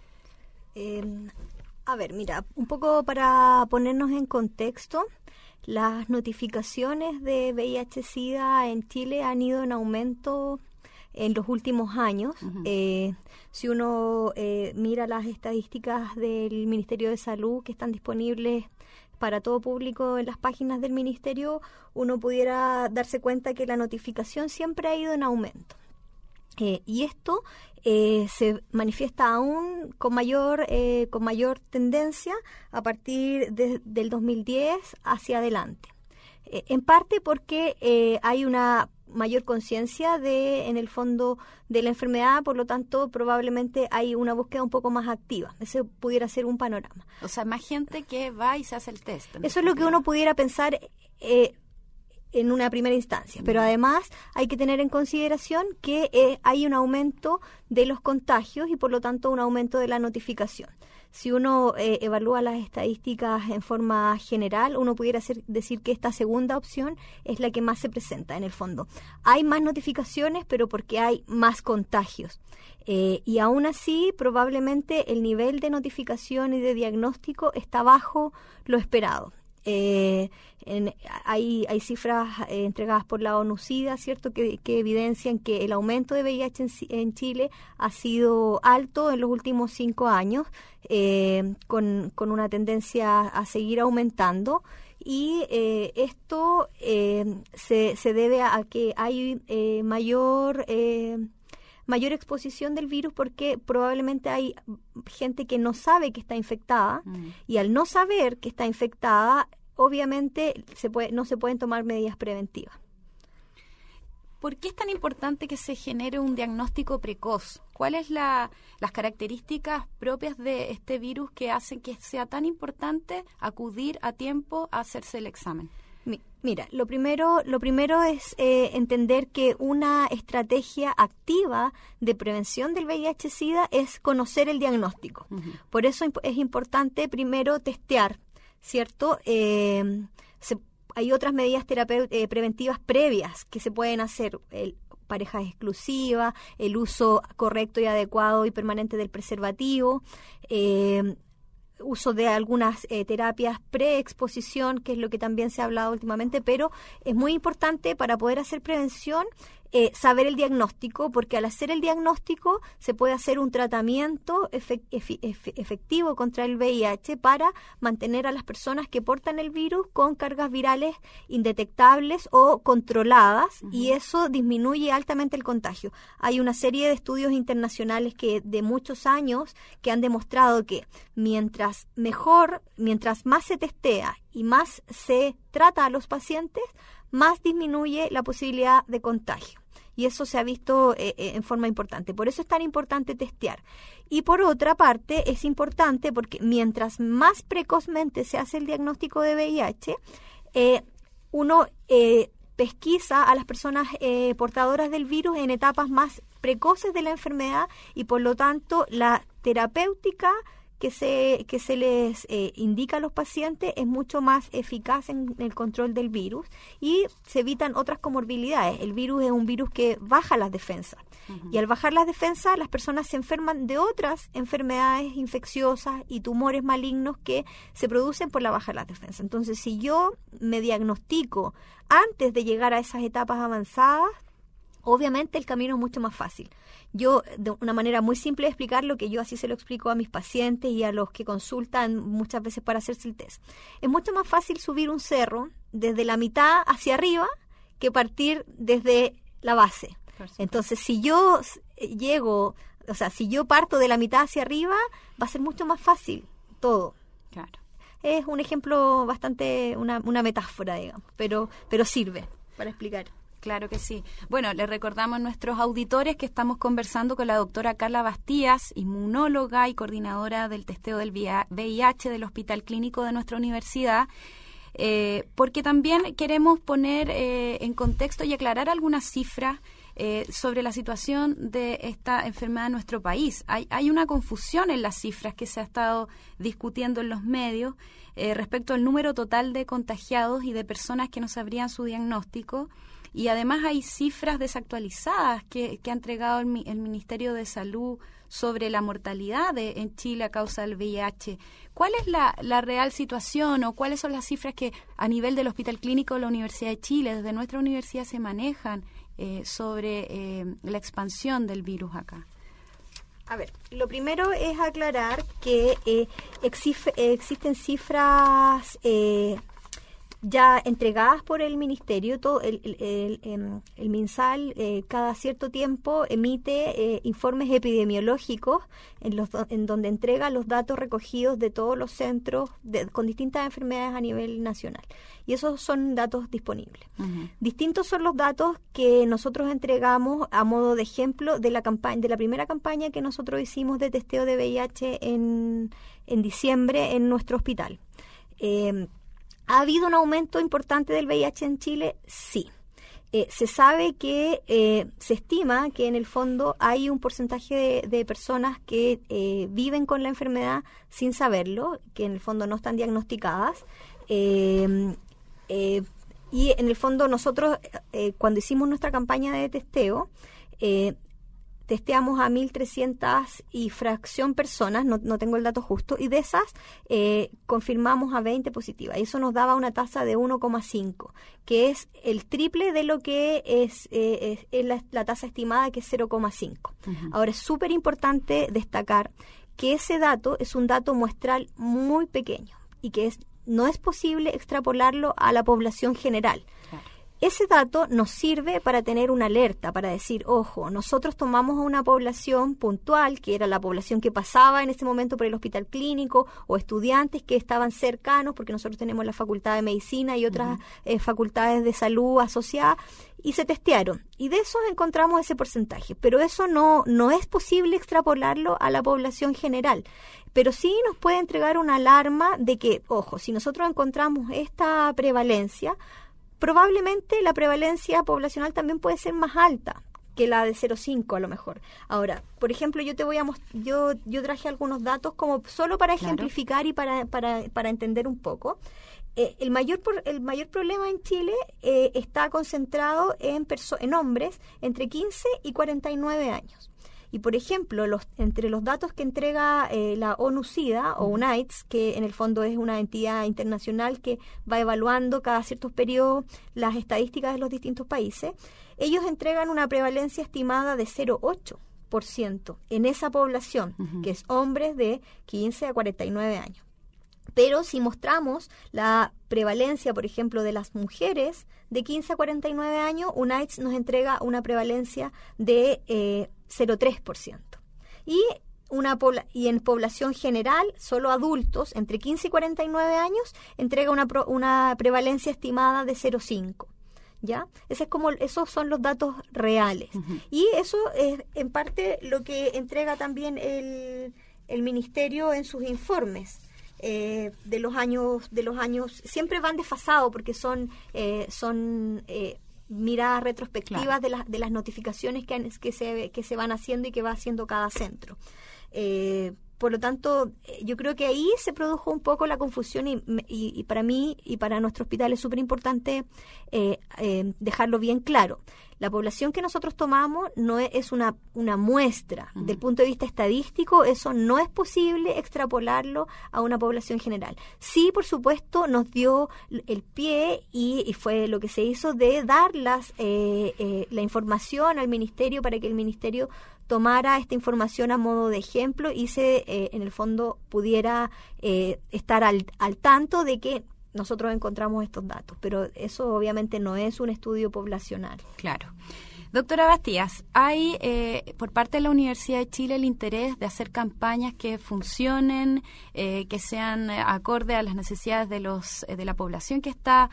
Mira, un poco para ponernos en contexto, las notificaciones de VIH-Sida en Chile han ido en aumento en los últimos años. Uh-huh. Si uno mira las estadísticas del Ministerio de Salud que están disponibles para todo público en las páginas del Ministerio, uno pudiera darse cuenta que la notificación siempre ha ido en aumento. Y esto se manifiesta aún con mayor tendencia a partir del 2010 hacia adelante. En parte porque hay una mayor conciencia en el fondo de la enfermedad, por lo tanto probablemente hay una búsqueda un poco más activa. Ese pudiera ser un panorama. O sea, más gente que va y se hace el test. Eso es lo que uno pudiera pensar en una primera instancia, pero además hay que tener en consideración que hay un aumento de los contagios y por lo tanto un aumento de la notificación. Si uno evalúa las estadísticas en forma general, uno pudiera decir que esta segunda opción es la que más se presenta en el fondo. Hay más notificaciones, pero porque hay más contagios. Y aún así, probablemente el nivel de notificación y de diagnóstico está bajo lo esperado. Hay cifras entregadas por la ONU-SIDA, ¿cierto?, que evidencian que el aumento de VIH en Chile ha sido alto en los últimos 5 años, con una tendencia a seguir aumentando. Y esto se debe a que hay mayor exposición del virus porque probablemente hay gente que no sabe que está infectada y al no saber que está infectada, obviamente no se pueden tomar medidas preventivas. ¿Por qué es tan importante que se genere un diagnóstico precoz? ¿Cuáles las características propias de este virus que hacen que sea tan importante acudir a tiempo a hacerse el examen? Mira, lo primero es entender que una estrategia activa de prevención del VIH-Sida es conocer el diagnóstico. Uh-huh. Por eso es importante primero testear, ¿cierto? Hay otras medidas preventivas previas que se pueden hacer, parejas exclusivas, el uso correcto y adecuado y permanente del preservativo, uso de algunas terapias preexposición, que es lo que también se ha hablado últimamente, pero es muy importante para poder hacer prevención saber el diagnóstico, porque al hacer el diagnóstico se puede hacer un tratamiento efectivo contra el VIH para mantener a las personas que portan el virus con cargas virales indetectables o controladas, y eso disminuye altamente el contagio. Hay una serie de estudios internacionales de muchos años que han demostrado que mientras más se testea y más se trata a los pacientes, más disminuye la posibilidad de contagio. Y eso se ha visto en forma importante. Por eso es tan importante testear. Y por otra parte, es importante porque mientras más precozmente se hace el diagnóstico de VIH, uno pesquisa a las personas portadoras del virus en etapas más precoces de la enfermedad, y por lo tanto la terapéutica que se les indica a los pacientes es mucho más eficaz en el control del virus, y se evitan otras comorbilidades. El virus es un virus que baja las defensas, y al bajar las defensas las personas se enferman de otras enfermedades infecciosas y tumores malignos que se producen por la baja de las defensas. Entonces, si yo me diagnostico antes de llegar a esas etapas avanzadas, obviamente el camino es mucho más fácil. Yo, de una manera muy simple de explicarlo, que yo así se lo explico a mis pacientes y a los que consultan muchas veces para hacerse el test. Es mucho más fácil subir un cerro desde la mitad hacia arriba que partir desde la base. Entonces, si yo si yo parto de la mitad hacia arriba, va a ser mucho más fácil todo. Claro. Es un ejemplo bastante, una metáfora, digamos, pero sirve para explicar. Claro que sí. Bueno, les recordamos a nuestros auditores que estamos conversando con la doctora Carla Bastías, inmunóloga y coordinadora del testeo del VIH del Hospital Clínico de nuestra universidad, porque también queremos poner en contexto y aclarar algunas cifras sobre la situación de esta enfermedad en nuestro país. Hay una confusión en las cifras que se ha estado discutiendo en los medios respecto al número total de contagiados y de personas que no sabrían su diagnóstico. Y además hay cifras desactualizadas que ha entregado el Ministerio de Salud sobre la mortalidad en Chile a causa del VIH. ¿Cuál es la real situación, o cuáles son las cifras que a nivel del Hospital Clínico de la Universidad de Chile, desde nuestra universidad, se manejan sobre la expansión del virus acá? A ver, lo primero es aclarar que existen cifras ya entregadas por el Ministerio. Todo el MinSal cada cierto tiempo emite informes epidemiológicos en donde entrega los datos recogidos de todos los centros con distintas enfermedades a nivel nacional, y esos son datos disponibles. Distintos son los datos que nosotros entregamos a modo de ejemplo de la primera campaña que nosotros hicimos de testeo de VIH en diciembre en nuestro hospital. ¿Ha habido un aumento importante del VIH en Chile? Sí. Se sabe que se estima que en el fondo hay un porcentaje de personas que viven con la enfermedad sin saberlo, que en el fondo no están diagnosticadas. Y en el fondo nosotros, cuando hicimos nuestra campaña de testeo, testeamos a 1.300 y fracción personas, no tengo el dato justo, y de esas confirmamos a 20 positivas. Y eso nos daba una tasa de 1,5, que es el triple de lo que es la tasa estimada, que es 0,5. Ahora, es súper importante destacar que ese dato es un dato muestral muy pequeño y que no es posible extrapolarlo a la población general. Ese dato nos sirve para tener una alerta, para decir, ojo, nosotros tomamos a una población puntual, que era la población que pasaba en ese momento por el hospital clínico, o estudiantes que estaban cercanos, porque nosotros tenemos la Facultad de Medicina y otras facultades de salud asociadas, y se testearon. Y de esos encontramos ese porcentaje. Pero eso no es posible extrapolarlo a la población general. Pero sí nos puede entregar una alarma de que, ojo, si nosotros encontramos esta prevalencia, probablemente la prevalencia poblacional también puede ser más alta que la de 0,5 a lo mejor. Ahora, por ejemplo, yo traje algunos datos como solo para ejemplificar y para entender un poco. El mayor problema en Chile está concentrado en hombres entre 15 y 49 años. Y, por ejemplo, entre los datos que entrega la ONU-SIDA o UNAIDS, que en el fondo es una entidad internacional que va evaluando cada ciertos periodos las estadísticas de los distintos países, ellos entregan una prevalencia estimada de 0,8% en esa población, que es hombres de 15 a 49 años. Pero si mostramos la prevalencia, por ejemplo, de las mujeres de 15 a 49 años, UNAIDS nos entrega una prevalencia de 0,3%. Y en población general, solo adultos entre 15 y 49 años, entrega una prevalencia estimada de 0,5%. ¿Ya? Esos son los datos reales. Y eso es en parte lo que entrega también el Ministerio en sus informes. De los años siempre van desfasados porque son miradas retrospectivas, claro, de las notificaciones que se van haciendo y que va haciendo cada centro. Por lo tanto, yo creo que ahí se produjo un poco la confusión y para mí y para nuestro hospital es súper importante dejarlo bien claro. La población que nosotros tomamos no es una muestra. Del punto de vista estadístico, eso no es posible extrapolarlo a una población general. Sí, por supuesto, nos dio el pie y fue lo que se hizo de dar la información al Ministerio para que el Ministerio tomara esta información a modo de ejemplo y en el fondo pudiera estar al tanto de que nosotros encontramos estos datos, pero eso obviamente no es un estudio poblacional. Claro. Doctora Bastías, hay por parte de la Universidad de Chile el interés de hacer campañas que funcionen, que sean acorde a las necesidades de la población que está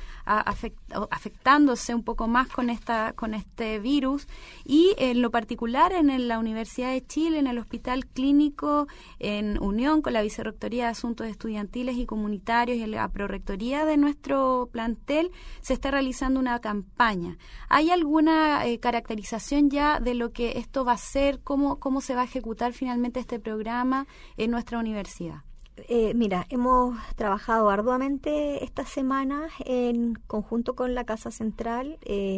afectándose un poco más con este virus, y en lo particular en la Universidad de Chile, en el Hospital Clínico, en unión con la Vicerrectoría de Asuntos Estudiantiles y Comunitarios y la Prorectoría de nuestro plantel, se está realizando una campaña. ¿Hay alguna característica ya de lo que esto va a ser, cómo se va a ejecutar finalmente este programa en nuestra universidad? Mira, hemos trabajado arduamente esta semana en conjunto con la Casa Central,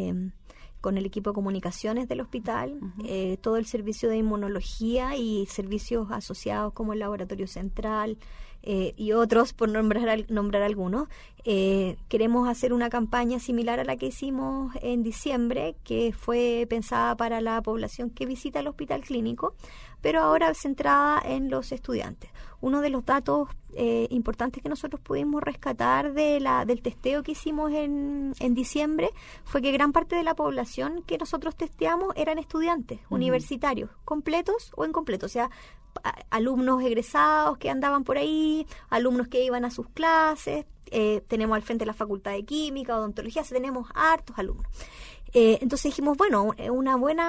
con el equipo de comunicaciones del hospital, todo el servicio de inmunología y servicios asociados como el Laboratorio Central y otros, por nombrar algunos. Queremos hacer una campaña similar a la que hicimos en diciembre, que fue pensada para la población que visita el Hospital Clínico, pero ahora centrada en los estudiantes. Uno de los datos importantes que nosotros pudimos rescatar del testeo que hicimos en diciembre fue que gran parte de la población que nosotros testeamos eran estudiantes universitarios, completos o incompletos, o sea, alumnos egresados que andaban por ahí, alumnos que iban a sus clases, tenemos al frente la Facultad de Química, Odontología, tenemos hartos alumnos. Entonces dijimos, bueno, es un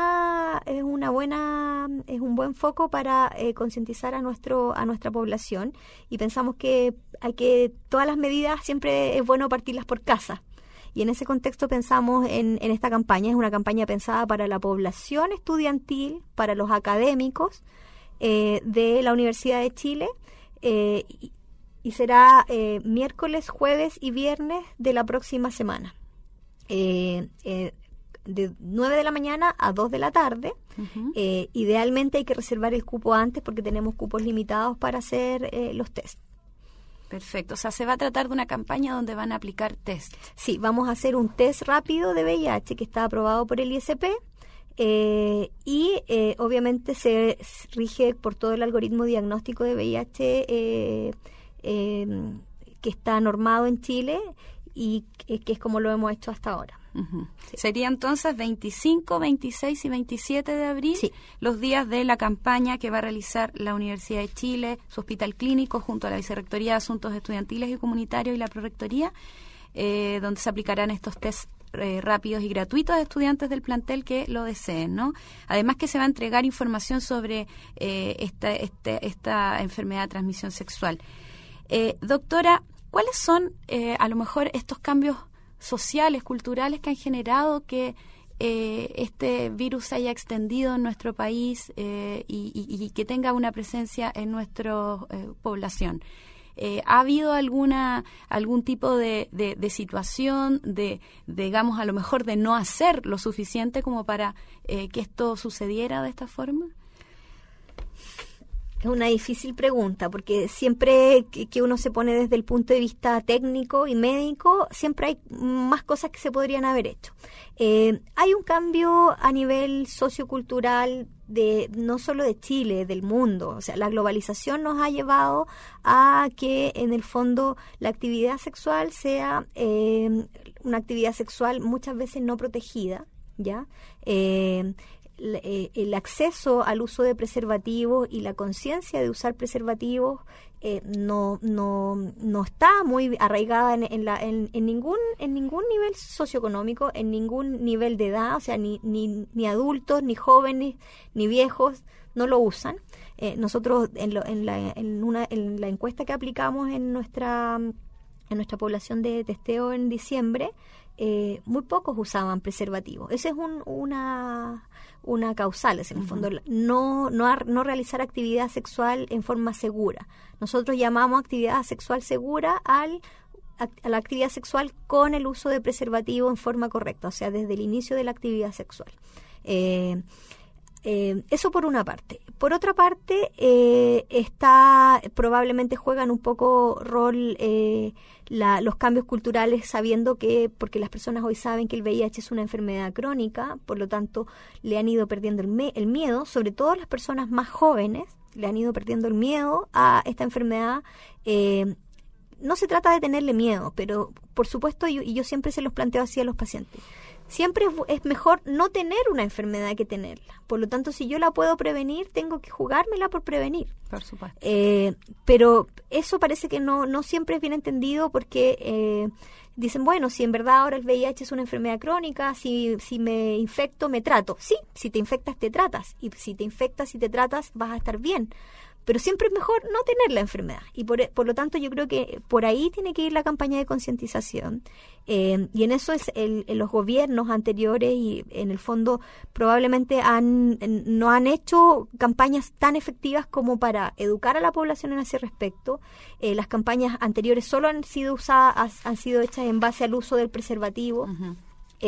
buen foco para concientizar a nuestra población, y pensamos que todas las medidas siempre es bueno partirlas por casa. Y en ese contexto pensamos en esta campaña. Es una campaña pensada para la población estudiantil, para los académicos de la Universidad de Chile, y será miércoles, jueves y viernes de la próxima semana. De 9 de la mañana a 2 de la tarde. Idealmente hay que reservar el cupo antes porque tenemos cupos limitados para hacer los test. Perfecto, o sea, se va a tratar de una campaña donde van a aplicar test. Sí, vamos a hacer un test rápido de VIH que está aprobado por el ISP, y obviamente se rige por todo el algoritmo diagnóstico de VIH que está normado en Chile y que es como lo hemos hecho hasta ahora. Sí. Sería entonces 25, 26 y 27 de abril, sí, los días de la campaña que va a realizar la Universidad de Chile, su Hospital Clínico, junto a la Vicerrectoría de Asuntos Estudiantiles y Comunitarios y la Prorectoría, donde se aplicarán estos test rápidos y gratuitos a estudiantes del plantel que lo deseen, ¿no? Además que se va a entregar información sobre esta enfermedad de transmisión sexual. Doctora, ¿cuáles son a lo mejor estos cambios sociales, culturales que han generado que este virus se haya extendido en nuestro país y que tenga una presencia en nuestra población? ¿Ha habido algún tipo de situación digamos, a lo mejor de no hacer lo suficiente como para que esto sucediera de esta forma? Es una difícil pregunta, porque siempre que uno se pone desde el punto de vista técnico y médico, siempre hay más cosas que se podrían haber hecho. Hay un cambio a nivel sociocultural no solo de Chile, del mundo. O sea, la globalización nos ha llevado a que en el fondo la actividad sexual sea una actividad sexual muchas veces no protegida, ¿ya? El acceso al uso de preservativos y la conciencia de usar preservativos no está muy arraigada en ningún nivel socioeconómico, en ningún nivel de edad. O sea, ni adultos, ni jóvenes, ni viejos no lo usan. Nosotros en la encuesta que aplicamos en nuestra población de testeo en diciembre, muy pocos usaban preservativos. Esa es una causal, en el fondo, no realizar actividad sexual en forma segura. Nosotros llamamos actividad sexual segura a la actividad sexual con el uso de preservativo en forma correcta, o sea, desde el inicio de la actividad sexual. Eso por una parte. Por otra parte, probablemente juegan un poco rol los cambios culturales, sabiendo porque las personas hoy saben que el VIH es una enfermedad crónica, por lo tanto le han ido perdiendo el miedo, sobre todo las personas más jóvenes le han ido perdiendo el miedo a esta enfermedad. No se trata de tenerle miedo, pero por supuesto, y yo siempre se los planteo así a los pacientes, siempre es mejor no tener una enfermedad que tenerla. Por lo tanto, si yo la puedo prevenir, tengo que jugármela por prevenir. Por supuesto. Pero eso parece que no siempre es bien entendido, porque dicen, bueno, si en verdad ahora el VIH es una enfermedad crónica, si me infecto, me trato. Sí, si te infectas, te tratas. Y si te infectas y te tratas, vas a estar bien. Pero siempre es mejor no tener la enfermedad. Y por lo tanto, yo creo que por ahí tiene que ir la campaña de concientización. Y en eso en los gobiernos anteriores, y en el fondo probablemente no han hecho campañas tan efectivas como para educar a la población en ese respecto. Las campañas anteriores solo han sido hechas en base al uso del preservativo. Uh-huh.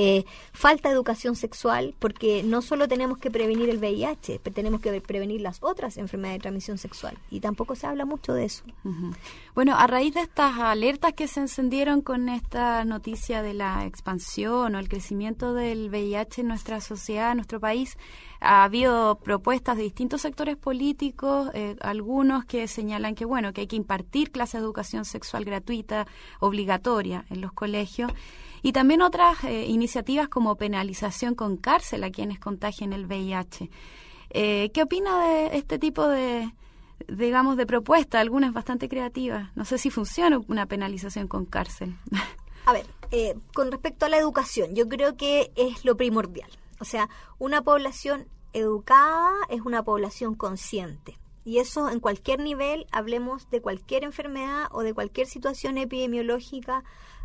Falta educación sexual, porque no solo tenemos que prevenir el VIH, tenemos que prevenir las otras enfermedades de transmisión sexual, y tampoco se habla mucho de eso. Uh-huh. Bueno, a raíz de estas alertas que se encendieron con esta noticia de la expansión o el crecimiento del VIH en nuestra sociedad, en nuestro país, ha habido propuestas de distintos sectores políticos, algunos que señalan que hay que impartir clases de educación sexual gratuita, obligatoria en los colegios. Y también otras iniciativas como penalización con cárcel a quienes contagien el VIH. ¿Qué opina de este tipo de propuesta? Algunas bastante creativas. No sé si funciona una penalización con cárcel. A ver, con respecto a la educación, yo creo que es lo primordial. O sea, una población educada es una población consciente. Y eso en cualquier nivel, hablemos de cualquier enfermedad o de cualquier situación epidemiológica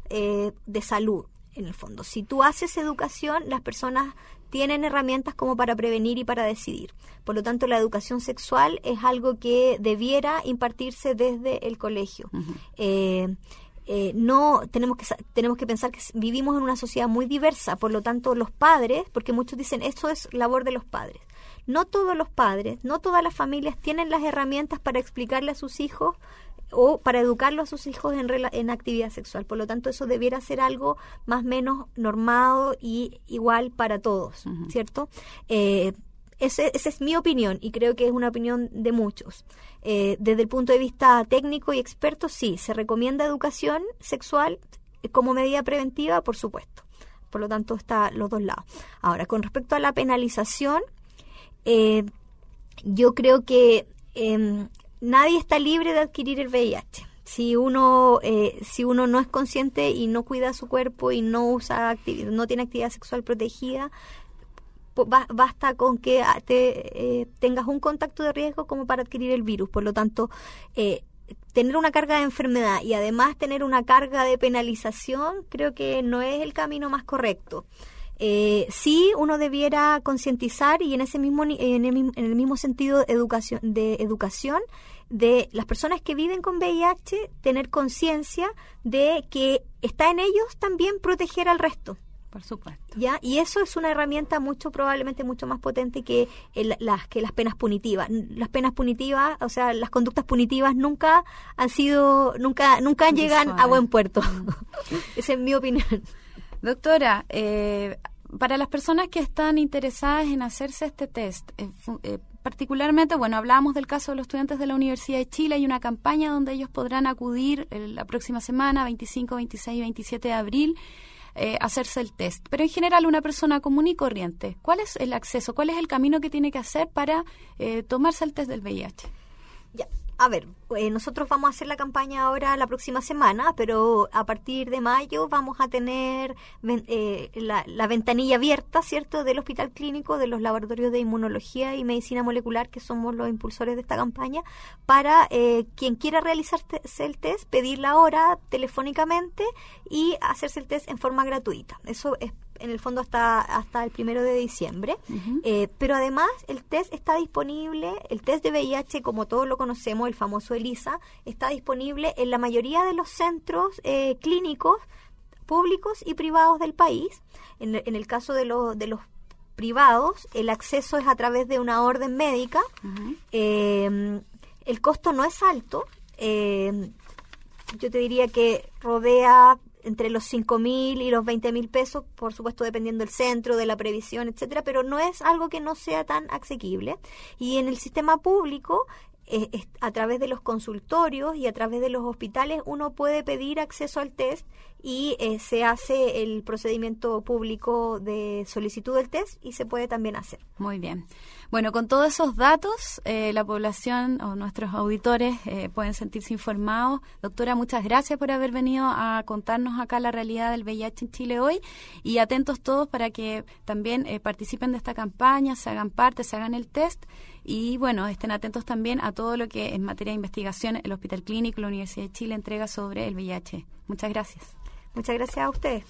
de salud, en el fondo. Si tú haces educación, las personas tienen herramientas como para prevenir y para decidir. Por lo tanto, la educación sexual es algo que debiera impartirse desde el colegio. Uh-huh. No tenemos que pensar que vivimos en una sociedad muy diversa. Por lo tanto, los padres, porque muchos dicen esto es labor de los padres. No todos los padres, no todas las familias tienen las herramientas para explicarle a sus hijos o para educarlo a sus hijos en actividad sexual. Por lo tanto, eso debiera ser algo más o menos normado y igual para todos, uh-huh. ¿Cierto? Esa es mi opinión, y creo que es una opinión de muchos. Desde el punto de vista técnico y experto, sí, se recomienda educación sexual como medida preventiva, por supuesto. Por lo tanto, está los dos lados. Ahora, con respecto a la penalización, yo creo que nadie está libre de adquirir el VIH. Si uno no es consciente y no cuida su cuerpo y no tiene actividad sexual protegida, basta con que tengas un contacto de riesgo como para adquirir el virus. Por lo tanto, tener una carga de enfermedad y además tener una carga de penalización, creo que no es el camino más correcto. Sí, uno debiera concientizar, y en el mismo sentido de educación de las personas que viven con VIH, tener conciencia de que está en ellos también proteger al resto. Por supuesto. ¿Ya? Y eso es una herramienta probablemente mucho más potente que las penas punitivas. Las penas punitivas, o sea, las conductas punitivas nunca llegan a buen puerto. Esa es mi opinión. Doctora, para las personas que están interesadas en hacerse este test, particularmente, bueno, hablábamos del caso de los estudiantes de la Universidad de Chile, hay una campaña donde ellos podrán acudir la próxima semana, 25, 26 y 27 de abril, hacerse el test. Pero en general, una persona común y corriente, ¿cuál es el acceso? ¿Cuál es el camino que tiene que hacer para tomarse el test del VIH? Ya. A ver, nosotros vamos a hacer la campaña ahora la próxima semana, pero a partir de mayo vamos a tener la ventanilla abierta, ¿cierto?, del Hospital Clínico, de los laboratorios de inmunología y medicina molecular, que somos los impulsores de esta campaña, para quien quiera realizarse el test, pedir la hora telefónicamente y hacerse el test en forma gratuita. Eso es en el fondo hasta el 1 de diciembre. Uh-huh. Pero además el test está disponible, el test de VIH, como todos lo conocemos, el famoso ELISA, está disponible en la mayoría de los centros clínicos públicos y privados del país. En el caso de los privados, el acceso es a través de una orden médica. Uh-huh. El costo no es alto. Yo te diría que rodea entre los 5.000 y los 20.000 pesos, por supuesto dependiendo del centro, de la previsión, etcétera, pero no es algo que no sea tan asequible. Y en el sistema público, a través de los consultorios y a través de los hospitales, uno puede pedir acceso al test y se hace el procedimiento público de solicitud del test y se puede también hacer. Muy bien. Bueno, con todos esos datos, la población o nuestros auditores pueden sentirse informados. Doctora, muchas gracias por haber venido a contarnos acá la realidad del VIH en Chile hoy, y atentos todos para que también participen de esta campaña, se hagan parte, se hagan el test, y bueno, estén atentos también a todo lo que en materia de investigación el Hospital Clínico, la Universidad de Chile entrega sobre el VIH. Muchas gracias. Muchas gracias a ustedes.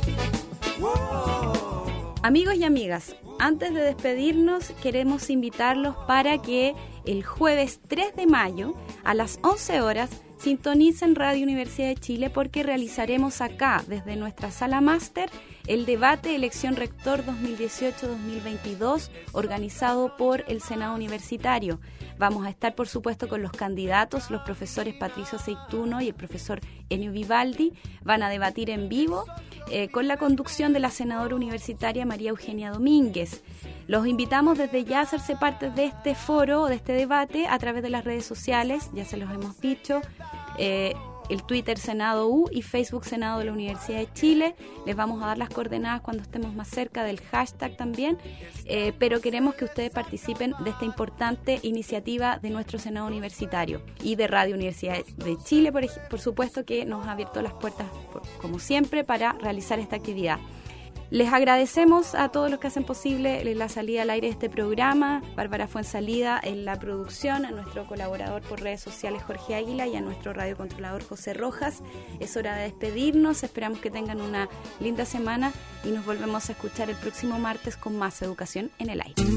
Amigos y amigas, antes de despedirnos, queremos invitarlos para que el jueves 3 de mayo a las 11 horas sintonicen Radio Universidad de Chile, porque realizaremos acá, desde nuestra sala máster, el debate Elección Rector 2018-2022, organizado por el Senado Universitario. Vamos a estar, por supuesto, con los candidatos, los profesores Patricio Aceituno y el profesor Enio Vivaldi. Van a debatir en vivo con la conducción de la senadora universitaria María Eugenia Domínguez. Los invitamos desde ya a hacerse parte de este foro, de este debate, a través de las redes sociales, ya se los hemos dicho, el Twitter Senado U y Facebook Senado de la Universidad de Chile. Les vamos a dar las coordenadas cuando estemos más cerca del hashtag también, pero queremos que ustedes participen de esta importante iniciativa de nuestro Senado Universitario y de Radio Universidad de Chile, por supuesto, que nos ha abierto las puertas, como siempre, para realizar esta actividad. Les agradecemos a todos los que hacen posible la salida al aire de este programa, Bárbara Fuensalida en la producción, a nuestro colaborador por redes sociales Jorge Águila y a nuestro radiocontrolador José Rojas. Es hora de despedirnos, esperamos que tengan una linda semana y nos volvemos a escuchar el próximo martes con más Educación en el Aire.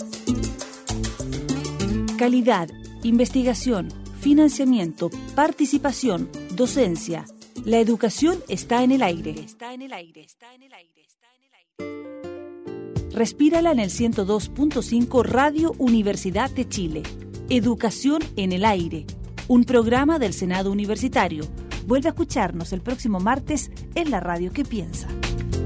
Calidad, investigación, financiamiento, participación, docencia. La educación está en el aire. Está en el aire, está en el aire. Respírala en el 102.5 Radio Universidad de Chile. Educación en el aire. Un programa del Senado Universitario. Vuelve a escucharnos el próximo martes en la radio que piensa.